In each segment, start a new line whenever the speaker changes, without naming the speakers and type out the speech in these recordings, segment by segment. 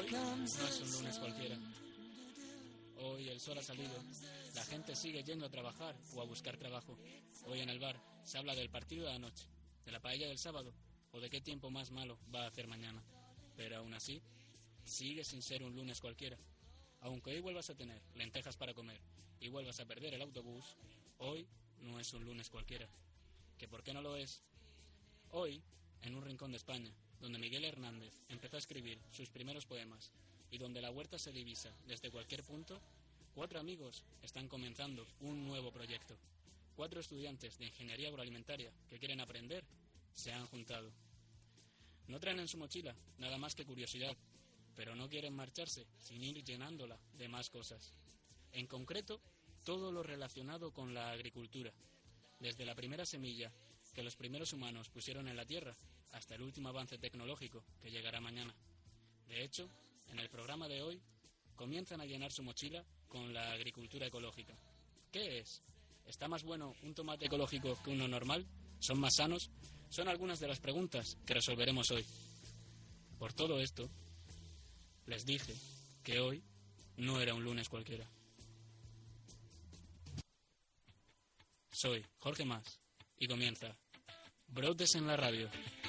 Hoy no es un lunes cualquiera. Hoy el sol ha salido, la gente sigue yendo a trabajar o a buscar trabajo. Hoy en el bar se habla del partido de anoche, de la paella del sábado o de qué tiempo más malo va a hacer mañana. Pero aún así, sigue sin ser un lunes cualquiera. Aunque hoy vuelvas a tener lentejas para comer y vuelvas a perder el autobús, hoy no es un lunes cualquiera. ¿Que por qué no lo es? Hoy, en un rincón de España, donde Miguel Hernández empezó a escribir sus primeros poemas y donde la huerta se divisa desde cualquier punto, 4 amigos están comenzando un nuevo proyecto. 4 estudiantes de ingeniería agroalimentaria que quieren aprender se han juntado. No traen en su mochila nada más que curiosidad, pero no quieren marcharse sin ir llenándola de más cosas. En concreto, todo lo relacionado con la agricultura, desde la primera semilla que los primeros humanos pusieron en la tierra hasta el último avance tecnológico que llegará mañana. De hecho, en el programa de hoy comienzan a llenar su mochila con la agricultura ecológica. ¿Qué es? ¿Está más bueno un tomate ecológico que uno normal? ¿Son más sanos? Son algunas de las preguntas que resolveremos hoy. Por todo esto, les dije que hoy no era un lunes cualquiera. Soy Jorge Mas y comienza Brotes en la Radio.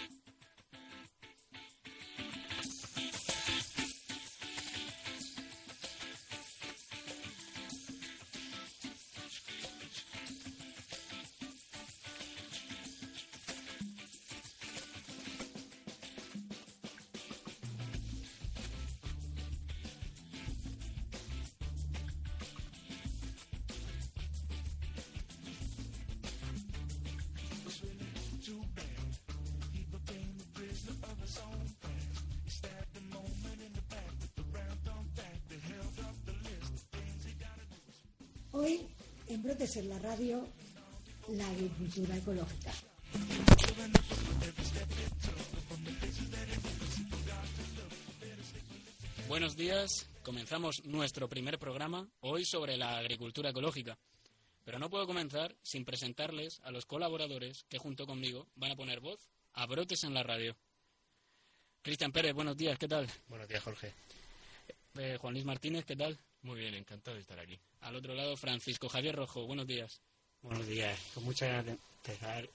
Hoy, en Brotes en la Radio, la agricultura ecológica.
Buenos días, comenzamos nuestro primer programa, hoy sobre la agricultura ecológica. Pero no puedo comenzar sin presentarles a los colaboradores que junto conmigo van a poner voz a Brotes en la Radio. Cristian Pérez, buenos días, ¿qué tal?
Buenos días, Jorge.
Juan Luis Martínez, ¿qué tal?
Muy bien, encantado de estar aquí.
Al otro lado, Francisco Javier Rojo, buenos días.
Buenos días, con muchas ganas de empezar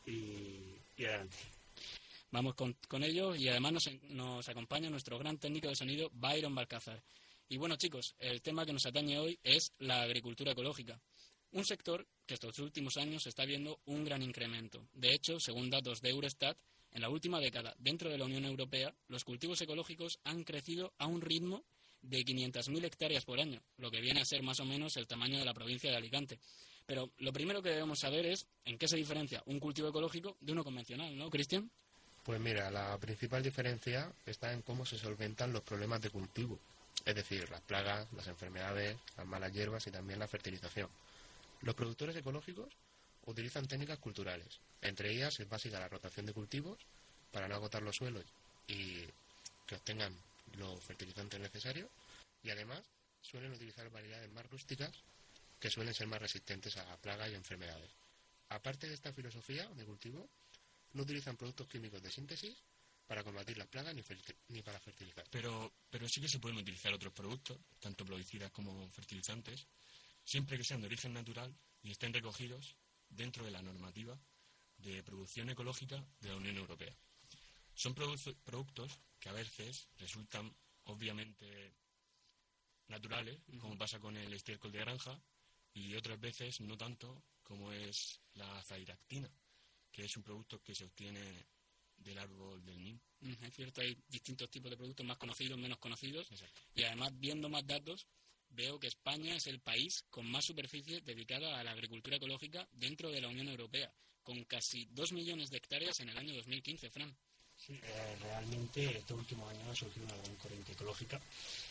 y adelante.
Vamos con ellos y además nos acompaña nuestro gran técnico de sonido, Byron Balcázar. Y bueno, chicos, el tema que nos atañe hoy es la agricultura ecológica. Un sector que estos últimos años está viendo un gran incremento. De hecho, según datos de Eurostat, en la última década, dentro de la Unión Europea, los cultivos ecológicos han crecido a un ritmo de 500.000 hectáreas por año, lo que viene a ser más o menos el tamaño de la provincia de Alicante. Pero lo primero que debemos saber es en qué se diferencia un cultivo ecológico de uno convencional, ¿no, Cristian?
Pues mira, la principal diferencia está en cómo se solventan los problemas de cultivo, es decir, las plagas, las enfermedades, las malas hierbas y también la fertilización. Los productores ecológicos utilizan técnicas culturales, entre ellas es básica la rotación de cultivos para no agotar los suelos y que obtengan los fertilizantes necesarios, y además suelen utilizar variedades más rústicas que suelen ser más resistentes a plagas y enfermedades. Aparte de esta filosofía de cultivo, no utilizan productos químicos de síntesis para combatir las plagas ni para fertilizar.
Pero sí que se pueden utilizar otros productos, tanto plaguicidas como fertilizantes, siempre que sean de origen natural y estén recogidos dentro de la normativa de producción ecológica de la Unión Europea. Son productos que a veces resultan obviamente naturales, como pasa con el estiércol de granja, y otras veces no tanto, como es la azadiractina, que es un producto que se obtiene del árbol del nim.
Es cierto, hay distintos tipos de productos más conocidos, menos conocidos.
Exacto.
Y además, viendo más datos, veo que España es el país con más superficie dedicada a la agricultura ecológica dentro de la Unión Europea, con casi 2 millones de hectáreas en el año 2015, Fran.
Sí, realmente estos últimos años ha surgido una gran corriente ecológica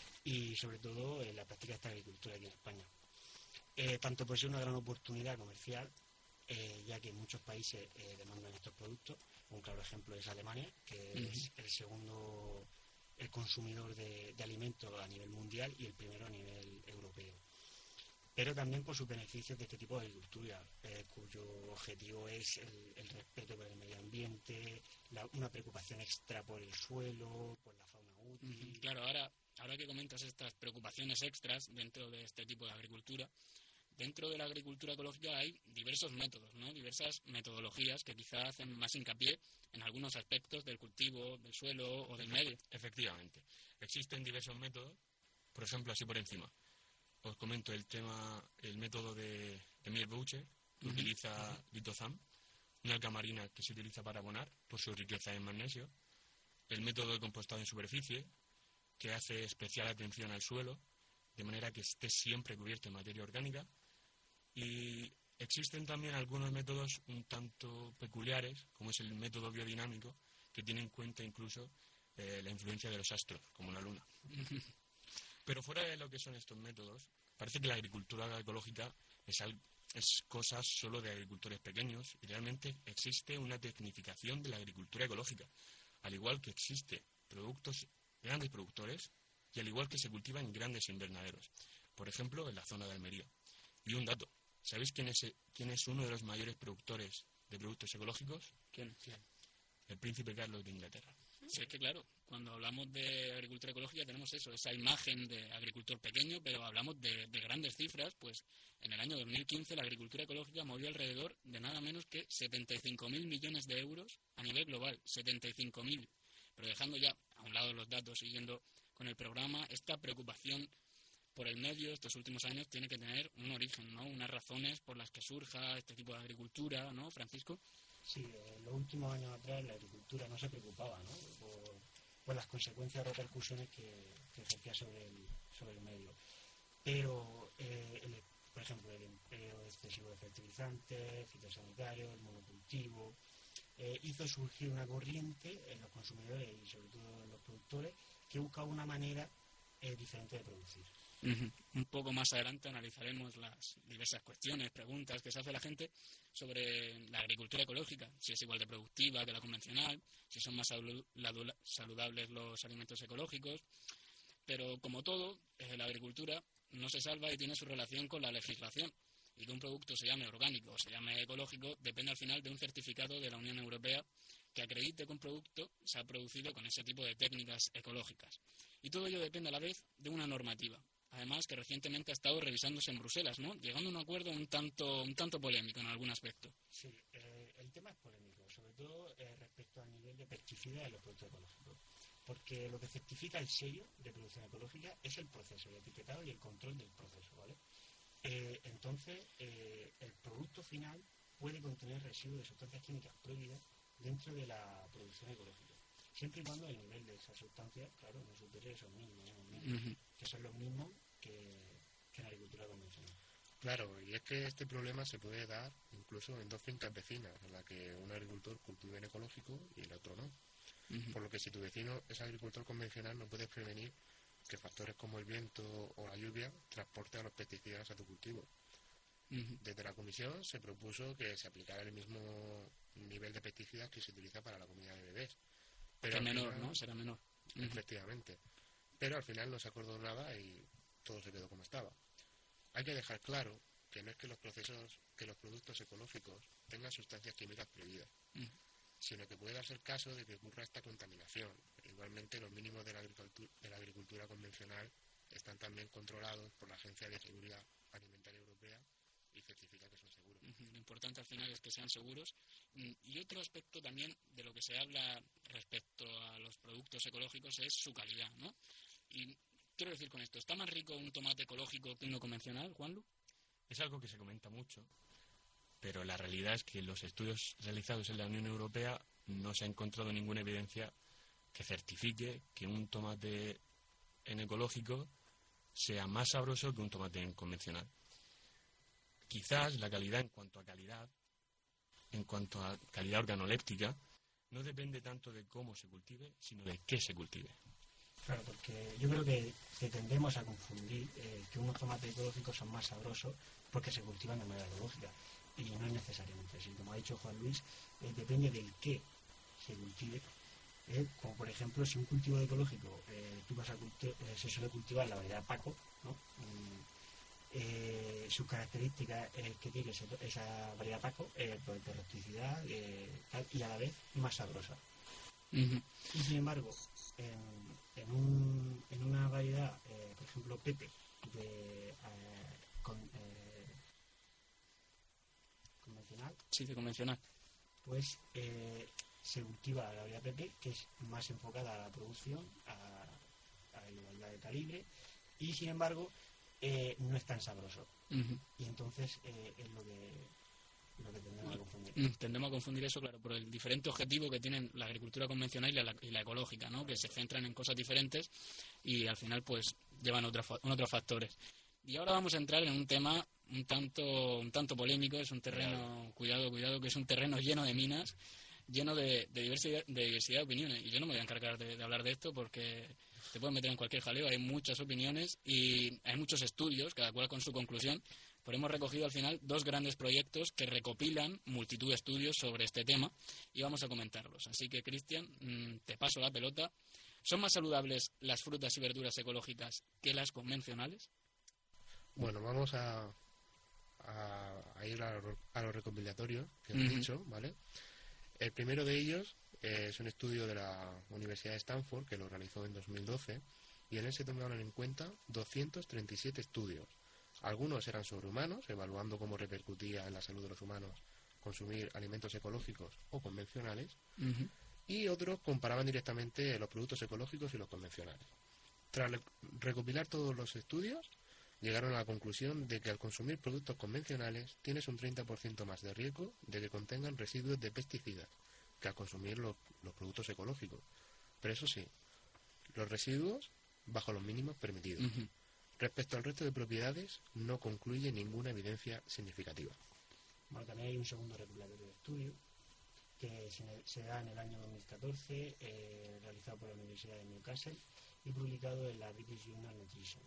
y sobre todo en la práctica de esta agricultura aquí en España. Tanto por ser una gran oportunidad comercial, ya que muchos países demandan estos productos. Un claro ejemplo es Alemania, que es el segundo consumidor de alimentos a nivel mundial y el primero a nivel europeo. Pero también por sus beneficios de este tipo de agricultura, cuyo objetivo es el respeto por el medio ambiente, una preocupación extra por el suelo, por la fauna útil.
Claro, ahora ahora que comentas estas preocupaciones extras dentro de este tipo de agricultura, dentro de la agricultura ecológica hay diversos métodos, ¿no? Diversas metodologías que quizá hacen más hincapié en algunos aspectos del cultivo, del suelo o del medio.
Efectivamente. Existen diversos métodos, por ejemplo, así por encima. Os comento el método de Mier-Boucher, que utiliza litozam, una alga marina que se utiliza para abonar por su riqueza en magnesio. El método de compostado en superficie, que hace especial atención al suelo, de manera que esté siempre cubierto en materia orgánica. Y existen también algunos métodos un tanto peculiares, como es el método biodinámico, que tiene en cuenta incluso la influencia de los astros, como la luna. Pero fuera de lo que son estos métodos, parece que la agricultura ecológica es cosa solo de agricultores pequeños, y realmente existe una tecnificación de la agricultura ecológica, al igual que existe grandes productores, y al igual que se cultiva en grandes invernaderos, por ejemplo, en la zona de Almería. Y un dato, ¿sabéis quién es uno de los mayores productores de productos ecológicos?
¿Quién?
El príncipe Carlos de Inglaterra.
Sí, es que claro, cuando hablamos de agricultura ecológica tenemos esa imagen de agricultor pequeño, pero hablamos de grandes cifras, pues en el año 2015 la agricultura ecológica movió alrededor de nada menos que 75.000 millones de euros a nivel global, 75.000. Pero dejando ya a un lado los datos, siguiendo con el programa, esta preocupación por el medio estos últimos años tiene que tener un origen, ¿no? Unas razones por las que surja este tipo de agricultura, ¿no, Francisco?
Sí, en los últimos años atrás la agricultura no se preocupaba, ¿no?, por las consecuencias o repercusiones que ejercía sobre el medio. Pero, por ejemplo, el empleo excesivo de fertilizantes, fitosanitarios, el monocultivo, hizo surgir una corriente en los consumidores y sobre todo en los productores que buscaba una manera diferente de producir.
Un poco más adelante analizaremos las diversas cuestiones, preguntas que se hace la gente sobre la agricultura ecológica, si es igual de productiva que la convencional, si son más saludables los alimentos ecológicos, pero como todo, la agricultura no se salva y tiene su relación con la legislación, y que un producto se llame orgánico o se llame ecológico depende al final de un certificado de la Unión Europea que acredite que un producto se ha producido con ese tipo de técnicas ecológicas. Y todo ello depende a la vez de una normativa. Además, que recientemente ha estado revisándose en Bruselas, ¿no? Llegando a un acuerdo un tanto polémico en algún aspecto.
Sí, el tema es polémico, sobre todo respecto al nivel de pesticida de los productos ecológicos. Porque lo que certifica el sello de producción ecológica es el proceso, el etiquetado y el control del proceso, ¿vale? Entonces, el producto final puede contener residuos de sustancias químicas prohibidas dentro de la producción ecológica. Siempre y cuando el nivel de esas sustancias, claro, no supere esos mínimos, que son los mismos que en la agricultura convencional.
Claro, y es que este problema se puede dar incluso en dos fincas vecinas, en la que un agricultor cultiva en ecológico y el otro no. Por lo que si tu vecino es agricultor convencional no puedes prevenir que factores como el viento o la lluvia transporten a los pesticidas a tu cultivo. Desde la comisión se propuso que se aplicara el mismo nivel de pesticidas que se utiliza para la comida de bebés.
Pero que menor, ¿no? Será menor.
Efectivamente. Pero al final no se acordó nada y todo se quedó como estaba. Hay que dejar claro que no es que los productos ecológicos tengan sustancias químicas prohibidas, sino que puede darse el caso de que ocurra esta contaminación. Igualmente, los mínimos de la agricultura convencional están también controlados por la Agencia de Seguridad Alimentaria Europea y certifica que son seguros.
Lo importante al final es que sean seguros. Y otro aspecto también de lo que se habla respecto a los productos ecológicos es su calidad, ¿no? Y quiero decir con esto, ¿está más rico un tomate ecológico que uno convencional, Juanlu?
Es algo que se comenta mucho, pero la realidad es que en los estudios realizados en la Unión Europea no se ha encontrado ninguna evidencia que certifique que un tomate en ecológico sea más sabroso que un tomate en convencional. Quizás la calidad en cuanto a calidad organoléptica, no depende tanto de cómo se cultive, sino de qué se cultive.
Claro, porque yo creo que tendemos a confundir que unos tomates ecológicos son más sabrosos porque se cultivan de manera ecológica. Y no es necesariamente así. Como ha dicho Juan Luis, depende del qué se cultive. Como por ejemplo, si un cultivo ecológico se suele cultivar la variedad Paco, ¿no? Sus características que tiene esa variedad Paco, pues de rusticidad y a la vez más sabrosa. Y sin embargo, en una variedad pepe convencional,
Sí, de convencional.
pues se cultiva la variedad pepe, que es más enfocada a la producción, a la igualdad de calibre, y sin embargo no es tan sabroso.
Ujú.
Y entonces es lo que tendremos que confundir.
Tendemos a confundir eso, claro, por el diferente objetivo que tienen la agricultura convencional y la ecológica, ¿no? Que se centran en cosas diferentes y al final pues llevan otros factores. Y ahora vamos a entrar en un tema un tanto polémico. Es un terreno, cuidado, que es un terreno lleno de minas, lleno de diversidad de opiniones. Y yo no me voy a encargar de hablar de esto porque te puedes meter en cualquier jaleo. Hay muchas opiniones y hay muchos estudios, cada cual con su conclusión. Pero hemos recogido al final 2 grandes proyectos que recopilan multitud de estudios sobre este tema y vamos a comentarlos. Así que, Cristian, te paso la pelota. ¿Son más saludables las frutas y verduras ecológicas que las convencionales?
Bueno, vamos a ir a los recopilatorios que hemos dicho, ¿vale? El primero de ellos es un estudio de la Universidad de Stanford que lo realizó en 2012 y en él se tomaron en cuenta 237 estudios. Algunos eran sobre humanos, evaluando cómo repercutía en la salud de los humanos consumir alimentos ecológicos o convencionales, y otros comparaban directamente los productos ecológicos y los convencionales. Tras recopilar todos los estudios, llegaron a la conclusión de que al consumir productos convencionales tienes un 30% más de riesgo de que contengan residuos de pesticidas que al consumir los productos ecológicos. Pero eso sí, los residuos bajo los mínimos permitidos. Respecto al resto de propiedades, no concluye ninguna evidencia significativa.
Bueno, también hay un segundo recopilatorio de estudio que se da en el año 2014, realizado por la Universidad de Newcastle y publicado en la British Journal Nutrition,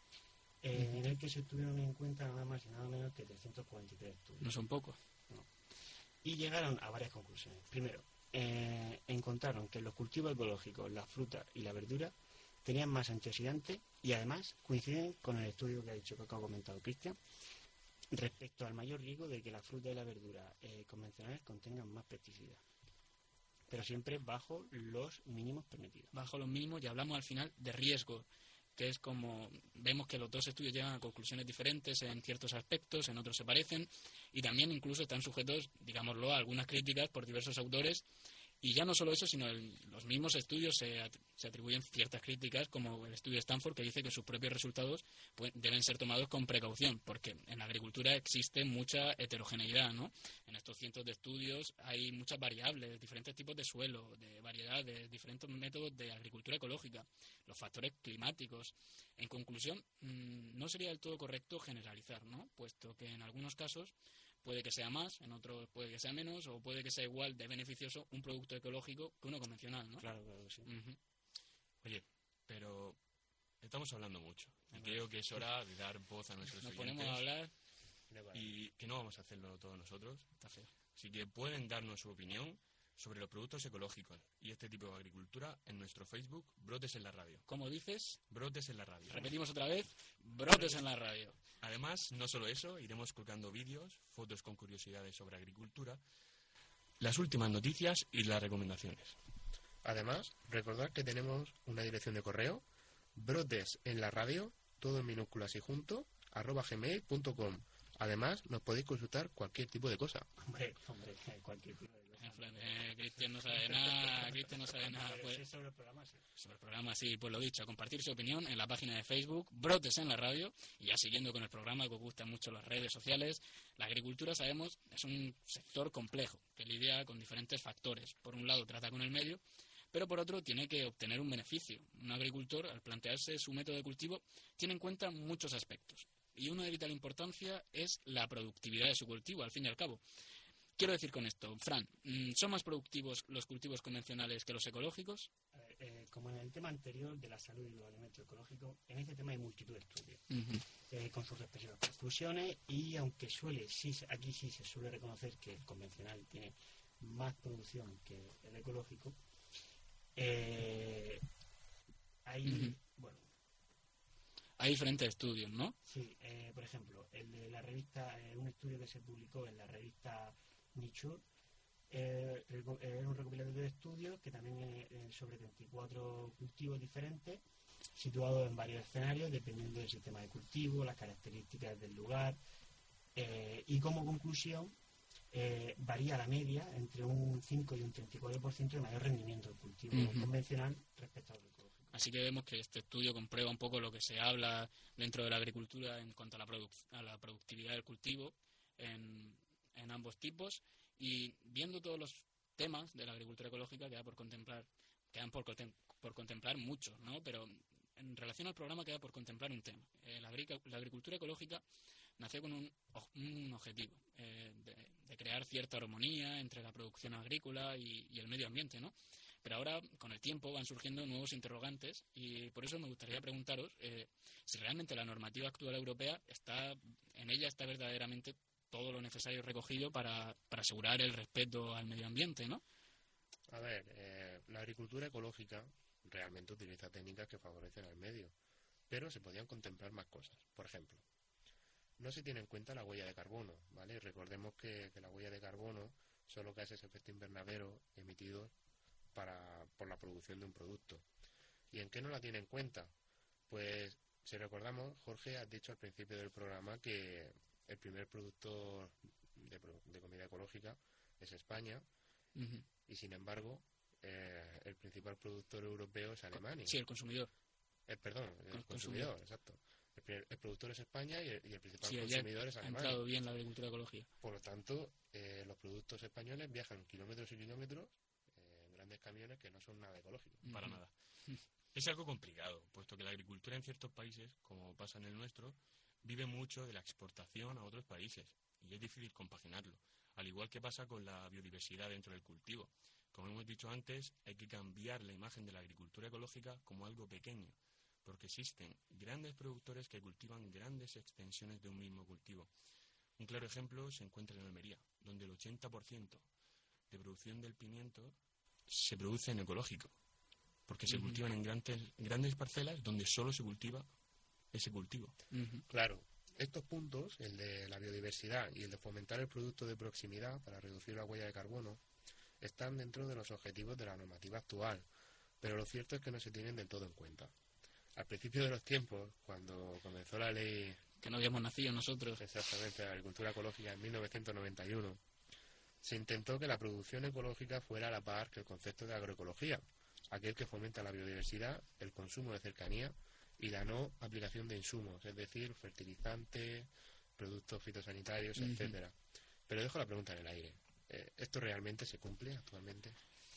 en el que se tuvieron en cuenta nada más y nada menos que 343 estudios.
No son pocos.
No. Y llegaron a varias conclusiones. Primero, encontraron que los cultivos ecológicos, la fruta y la verdura tenían más antioxidantes y además coinciden con el estudio que ha comentado Cristian respecto al mayor riesgo de que la fruta y la verdura convencionales contengan más pesticidas, pero siempre bajo los mínimos permitidos.
Bajo los mínimos, y hablamos al final de riesgo, que es como vemos que los 2 estudios llegan a conclusiones diferentes en ciertos aspectos, en otros se parecen, y también incluso están sujetos, digámoslo, a algunas críticas por diversos autores. Y ya no solo eso, sino los mismos estudios se atribuyen ciertas críticas, como el estudio de Stanford, que dice que sus propios resultados deben ser tomados con precaución, porque en la agricultura existe mucha heterogeneidad, ¿no? En estos cientos de estudios hay muchas variables, diferentes tipos de suelo, de variedades, diferentes métodos de agricultura ecológica, los factores climáticos. En conclusión, no sería del todo correcto generalizar, ¿no? Puesto que en algunos casos puede que sea más, en otros puede que sea menos, o puede que sea igual de beneficioso un producto ecológico que uno convencional, ¿no?
Claro que sí.
Oye, pero estamos hablando mucho y creo que es hora de dar voz a nuestros
Nos
oyentes.
ponemos a hablar
Y que no vamos a hacerlo todos nosotros.
Está feo.
Así que pueden darnos su opinión sobre los productos ecológicos y este tipo de agricultura en nuestro Facebook, Brotes en la Radio.
¿Cómo dices?
Brotes en la Radio.
Repetimos otra vez, Brotes en la Radio.
Además, no solo eso, iremos colgando vídeos, fotos con curiosidades sobre agricultura, las últimas noticias y las recomendaciones.
Además, recordad que tenemos una dirección de correo, brotesenlaradio, todo en minúsculas y junto, @gmail.com. Además, nos podéis consultar cualquier tipo de cosa.
Hombre, cualquier tipo de cosa.
Cristian no sabe nada.
Pero
Pues,
sí, sobre el programa, sí.
sobre el programa, sí, pues lo dicho, a compartir su opinión en la página de Facebook, Brotes en la Radio, y ya siguiendo con el programa, que os gustan mucho las redes sociales. La agricultura, sabemos, es un sector complejo, que lidia con diferentes factores. Por un lado, trata con el medio, pero por otro, tiene que obtener un beneficio. Un agricultor, al plantearse su método de cultivo, tiene en cuenta muchos aspectos. Y uno de vital importancia es la productividad de su cultivo, al fin y al cabo. Quiero decir con esto, Fran, ¿son más productivos los cultivos convencionales que los ecológicos?
Como en el tema anterior de la salud y los alimentos ecológicos, en este tema hay multitud de estudios, con sus respectivas conclusiones, y aunque aquí sí se suele reconocer que el convencional tiene más producción que el ecológico,
Hay diferentes estudios, ¿no?
Sí, por ejemplo, el de la revista, un estudio que se publicó en la revista Nature, un recopilatorio de estudios que también sobre 24 cultivos diferentes situados en varios escenarios dependiendo del sistema de cultivo, las características del lugar, y como conclusión varía la media entre un 5 y un 34% de mayor rendimiento del cultivo convencional respecto al agroecológico.
Así que vemos que este estudio comprueba un poco lo que se habla dentro de la agricultura en cuanto a la productividad del cultivo en ambos tipos, y viendo todos los temas de la agricultura ecológica quedan por contemplar muchos, ¿no? Pero en relación al programa queda por contemplar un tema. La agricultura ecológica nació con un objetivo, de crear cierta armonía entre la producción agrícola y el medio ambiente, ¿no? Pero ahora, con el tiempo, van surgiendo nuevos interrogantes, y por eso me gustaría preguntaros si realmente la normativa actual europea está verdaderamente todo lo necesario recogido para asegurar el respeto al medio ambiente, ¿no?
A ver, la agricultura ecológica realmente utiliza técnicas que favorecen al medio, pero se podían contemplar más cosas. Por ejemplo, no se tiene en cuenta la huella de carbono, ¿vale? Recordemos que la huella de carbono son los gases de efecto invernadero emitidos por la producción de un producto. ¿Y en qué no la tiene en cuenta? Pues, si recordamos, Jorge ha dicho al principio del programa que el primer productor de comida ecológica es España, y sin embargo el principal productor europeo es Alemania.
Sí, el consumidor.
El consumidor, exacto. El productor es España y el principal consumidor es Alemania.
Ha entrado bien la agricultura ecológica.
Por lo tanto, los productos españoles viajan kilómetros y kilómetros en grandes camiones que no son nada ecológicos.
Para nada. Es algo complicado, puesto que la agricultura en ciertos países, como pasa en el nuestro, vive mucho de la exportación a otros países, y es difícil compaginarlo, al igual que pasa con la biodiversidad dentro del cultivo. Como hemos dicho antes, hay que cambiar la imagen de la agricultura ecológica como algo pequeño, porque existen grandes productores que cultivan grandes extensiones de un mismo cultivo. Un claro ejemplo se encuentra en Almería, donde el 80% de producción del pimiento se produce en ecológico, porque se cultivan en grandes parcelas donde solo se cultiva ese cultivo.
Claro, estos puntos, el de la biodiversidad y el de fomentar el producto de proximidad para reducir la huella de carbono, están dentro de los objetivos de la normativa actual, pero lo cierto es que no se tienen del todo en cuenta. Al principio de los tiempos, cuando comenzó la ley...
Que no habíamos nacido nosotros.
Exactamente, la agricultura ecológica en 1991, se intentó que la producción ecológica fuera a la par que el concepto de agroecología, aquel que fomenta la biodiversidad, el consumo de cercanía y la no aplicación de insumos, es decir, fertilizantes, productos fitosanitarios, etcétera. Pero dejo la pregunta en el aire. ¿Esto realmente se cumple actualmente?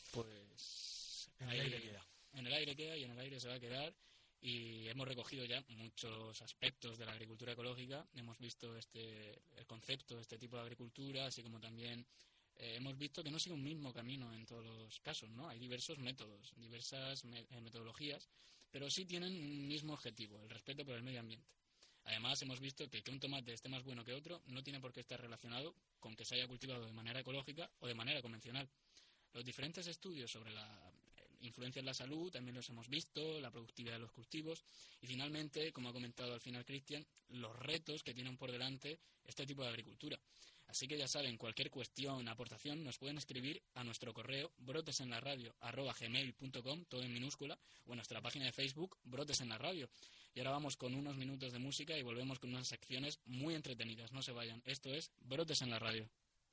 Pues
en el aire queda.
En el aire queda y en el aire se va a quedar, y hemos recogido ya muchos aspectos de la agricultura ecológica. Hemos visto el concepto de este tipo de agricultura, así como también hemos visto que no sigue un mismo camino en todos los casos, ¿no? Hay diversos métodos, diversas metodologías, pero sí tienen un mismo objetivo, el respeto por el medio ambiente. Además, hemos visto que un tomate esté más bueno que otro no tiene por qué estar relacionado con que se haya cultivado de manera ecológica o de manera convencional. Los diferentes estudios sobre la influencia en la salud también los hemos visto, la productividad de los cultivos y, finalmente, como ha comentado al final Cristian, los retos que tienen por delante este tipo de agricultura. Así que ya saben, cualquier cuestión, aportación, nos pueden escribir a nuestro correo brotesenlaradio@gmail.com, todo en minúscula, o en nuestra página de Facebook, Brotes en la Radio. Y ahora vamos con unos minutos de música y volvemos con unas secciones muy entretenidas. No se vayan. Esto es Brotes en la Radio.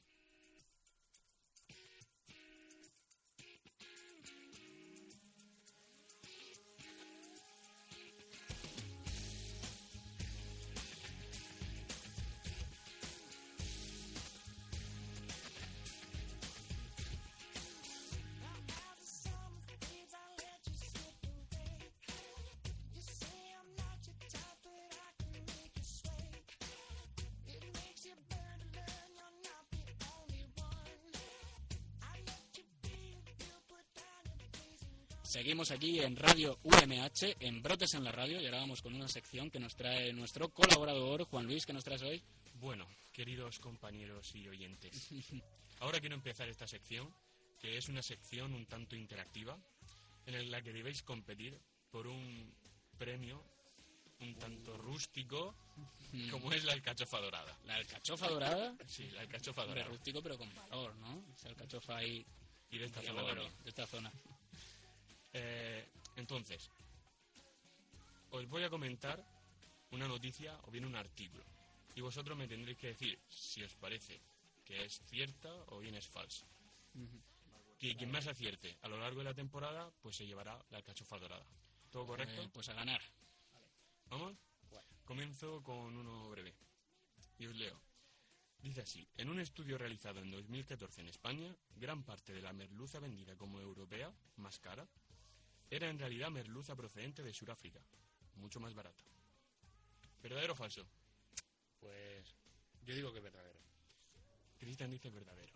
Seguimos aquí en Radio UMH, en Brotes en la Radio, y ahora vamos con una sección que nos trae nuestro colaborador, Juan Luis. ¿Qué nos traes hoy?
Bueno, queridos compañeros y oyentes, ahora quiero empezar esta sección, que es una sección un tanto interactiva, en la que debéis competir por un premio un tanto rústico, como es la alcachofa dorada.
¿La alcachofa dorada?
Sí, la alcachofa dorada.
De rústico, pero con valor, ¿no? Esa alcachofa ahí...
Y de esta zona también.
De esta zona.
Entonces, os voy a comentar una noticia o bien un artículo. Y vosotros me tendréis que decir si os parece que es cierta o bien es falsa. Que quien más acierte a lo largo de la temporada, pues se llevará la alcachofa dorada. ¿Todo correcto?
Pues a ganar.
¿Vamos? Comienzo con uno breve. Y os leo. Dice así: en un estudio realizado en 2014 en España, gran parte de la merluza vendida como europea, más cara, era en realidad merluza procedente de Sudáfrica, mucho más barata. ¿Verdadero o falso?
Pues yo digo que es verdadero.
Cristian dice verdadero.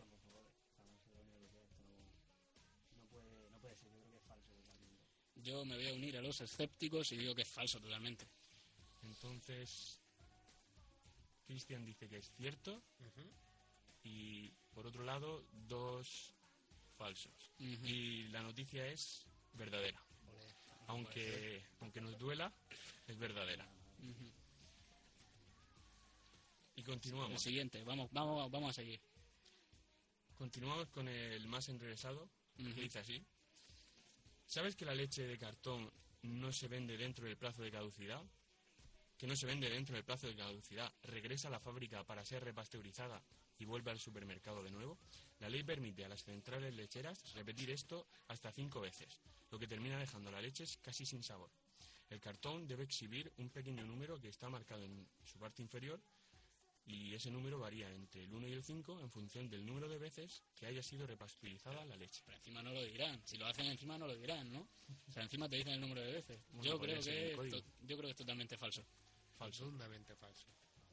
No puede ser, yo creo que es falso.
Yo me voy a unir a los escépticos y digo que es falso totalmente.
Entonces, Cristian dice que es cierto y, por otro lado, 2 falsos. Y la noticia es verdadera. Aunque nos duela, es verdadera. Y continuamos.
El siguiente, vamos a seguir.
Continuamos con el más enrevesado, que dice así. ¿Sabes que la leche de cartón no se vende dentro del plazo de caducidad? Que no se vende dentro del plazo de caducidad, regresa a la fábrica para ser repasteurizada y vuelve al supermercado de nuevo. La ley permite a las centrales lecheras repetir esto hasta 5 veces, lo que termina dejando la leche casi sin sabor. El cartón debe exhibir un pequeño número que está marcado en su parte inferior, y ese número varía entre el 1 y el 5 en función del número de veces que haya sido repasteurizada la leche.
Pero encima no lo dirán. Si lo hacen encima no lo dirán, ¿no? O sea, encima te dicen el número de veces.
Bueno,
yo
podría
creo
ser el
que es totalmente falso.
Falso.
Rotundamente falso.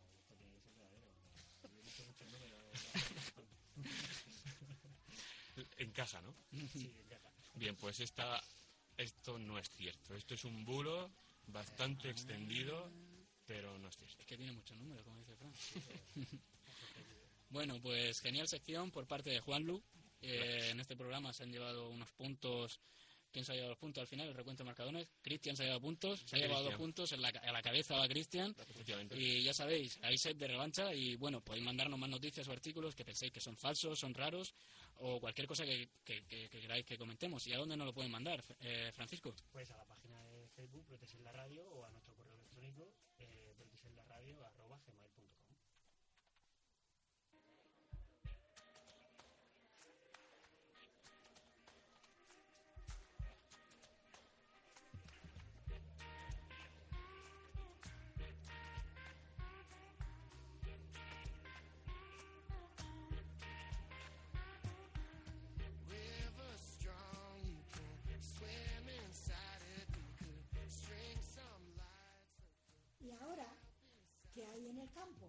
Encaja, ¿no?
Sí, encaja.
Bien, pues esto no es cierto. Esto es un bulo bastante extendido, pero no es cierto.
Es que tiene muchos números, como dice Fran. Bueno, pues genial sección por parte de Juanlu. En este programa se han llevado unos puntos. ¿Quién se ha llevado los puntos al final? El recuento de marcadores. Cristian se ha llevado puntos. Se ha llevado 2 puntos. A la cabeza va Cristian.
Efectivamente.
Y ya sabéis, hay set de revancha. Y bueno, podéis mandarnos más noticias o artículos que penséis que son falsos, son raros. O cualquier cosa que queráis que comentemos. ¿Y a dónde nos lo pueden mandar, Francisco?
Pues a la página de Facebook, Brotes en la Radio, o a nuestro correo electrónico, brotesenlaradio@gmail.com.
¿Y ahora qué hay en el campo?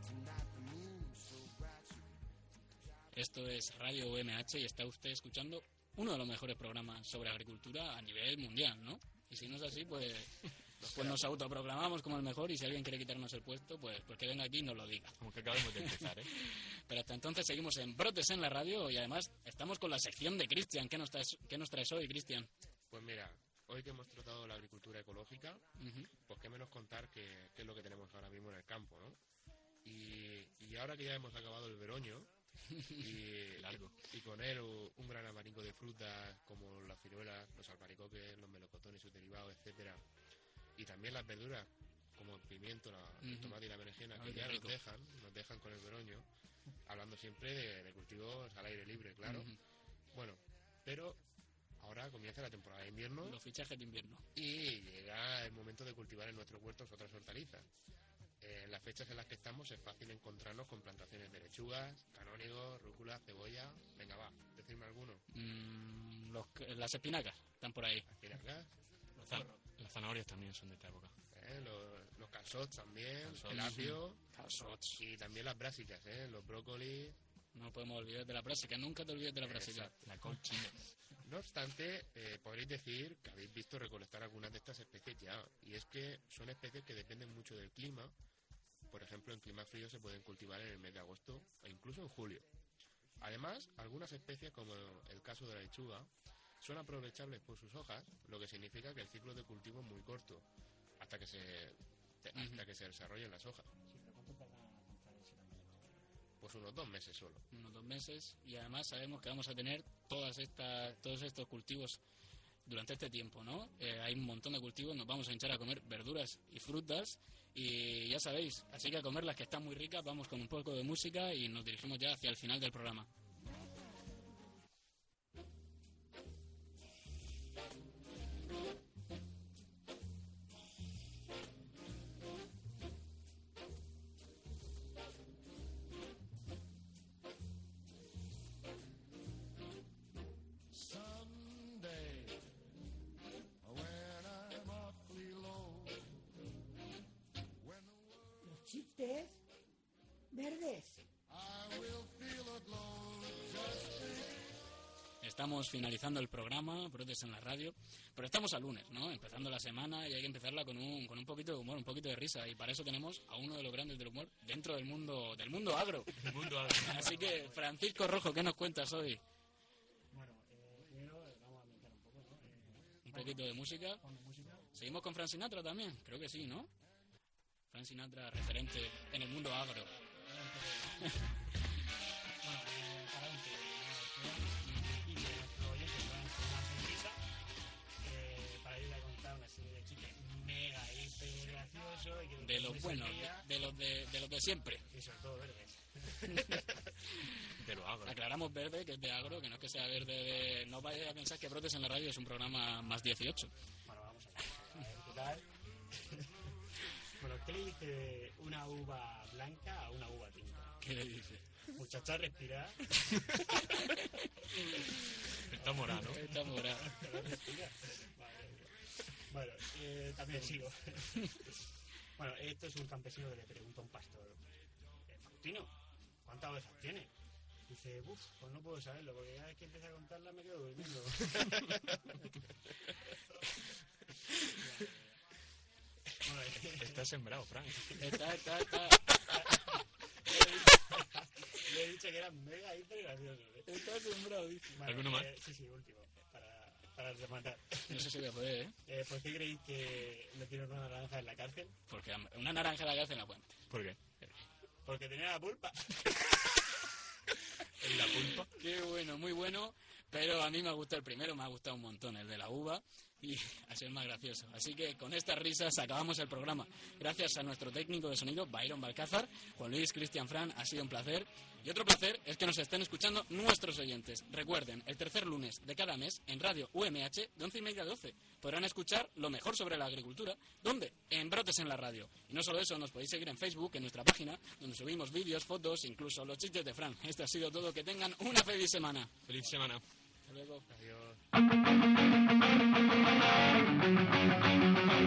Esto es Radio UMH y está usted escuchando uno de los mejores programas sobre agricultura a nivel mundial, ¿no? Y si no es así, pues nos autoproclamamos como el mejor, y si alguien quiere quitarnos el puesto, pues que venga aquí y nos lo diga.
Como que acabamos de empezar, ¿eh?
Pero hasta entonces seguimos en Brotes en la Radio y además estamos con la sección de Cristian. ¿Qué nos traes hoy, Cristian?
Pues mira, hoy que hemos tratado la agricultura ecológica, pues qué menos contar qué es lo que tenemos ahora mismo en el campo, ¿no? Y ahora que ya hemos acabado el veroño y con él un gran abanico de frutas como las ciruelas, los albaricoques, los melocotones y sus derivados, etcétera, y también las verduras como el pimiento, el tomate y la berenjena, que ya nos dejan con el veroño, hablando siempre de cultivos al aire libre, claro. Bueno, pero ahora comienza la temporada de invierno.
Los fichajes de invierno.
Y llega el momento de cultivar en nuestros huertos otras hortalizas. En las fechas en las que estamos es fácil encontrarnos con plantaciones de lechugas, canónigos, rúcula, cebolla. Venga, va, decirme alguno.
Las espinacas están por ahí.
Espinacas.
Las zanahorias también son de esta época.
Los calzots también, el apio.
Calzots.
Y también las brásicas, los brócolis.
No podemos olvidar de la brásica, nunca te olvides de la brásica.
La col china.
No obstante, podréis decir que habéis visto recolectar algunas de estas especies ya, y es que son especies que dependen mucho del clima. Por ejemplo, en clima frío se pueden cultivar en el mes de agosto e incluso en julio. Además, algunas especies, como el caso de la lechuga, son aprovechables por sus hojas, lo que significa que el ciclo de cultivo es muy corto, hasta que se desarrollen las hojas. Pues unos 2 meses solo.
Unos 2 meses, y además sabemos que vamos a tener todos estos cultivos durante este tiempo, ¿no? Hay un montón de cultivos, nos vamos a hinchar a comer verduras y frutas y ya sabéis, así que a comer las que están muy ricas, vamos con un poco de música y nos dirigimos ya hacia el final del programa.
Chistes verdes.
Estamos finalizando el programa, Brotes en la Radio, pero estamos a lunes, ¿no? Empezando la semana y hay que empezarla con un poquito de humor, un poquito de risa, y para eso tenemos a uno de los grandes del humor dentro del mundo agro.
El mundo agro.
Así que, Francisco Rojo, ¿qué nos cuentas hoy?
Bueno, primero vamos a ambientar un poco, ¿no?
Un poquito de música.
Música.
¿Seguimos con Frank Sinatra también? Creo que sí, ¿no? Frank Sinatra, referente en el mundo agro.
Bueno, para un y de nuestro oyente que van con una sonrisa, para ir a contar una serie de chistes mega hiper graciosos y que
De los buenos, de los de siempre.
y sobre todo verdes.
De lo agro.
Aclaramos verde, que es de agro, que no es que sea verde de... No vayáis a pensar que Brotes en la Radio es un programa más 18.
Bueno, vamos a ver qué tal. Bueno, ¿qué le dice una uva blanca a una uva tinta?
¿Qué le dice?
Muchacha, respira.
Está morado, ¿no?
Está morado.
Respira. Bueno, también sigo. Bueno, esto es un campesino que le pregunta a un pastor: Faustino, ¿cuántas ovejas tiene? Dice: pues no puedo saberlo, porque cada vez que empieza a contarla me quedo durmiendo. Bueno,
Está sembrado, Frank.
Está.
le he dicho que eran mega hiper graciosos.
Está sembrado, dice.
Bueno,
¿Alguno más?
Sí, último, para rematar.
No sé si voy a poder, ¿eh?
¿Por qué creéis que metieron una naranja en la cárcel?
Porque una naranja la cárcel en la puente.
¿Por qué?
Porque tenía la pulpa.
¿En la pulpa?
Qué bueno, muy bueno. Pero a mí me ha gustado el primero, me ha gustado un montón el de la uva. Y ha sido el más gracioso. Así que con estas risas acabamos el programa. Gracias a nuestro técnico de sonido, Byron Balcázar, Juan Luis, Cristian Fran, ha sido un placer. Y otro placer es que nos estén escuchando nuestros oyentes. Recuerden, el tercer lunes de cada mes en Radio UMH de 11:30 a 12 podrán escuchar lo mejor sobre la agricultura. ¿Dónde? En Brotes en la Radio. Y no solo eso, nos podéis seguir en Facebook, en nuestra página, donde subimos vídeos, fotos, incluso los chistes de Fran. Esto ha sido todo. Que tengan una feliz semana.
Feliz semana.
Hasta luego.
Adiós.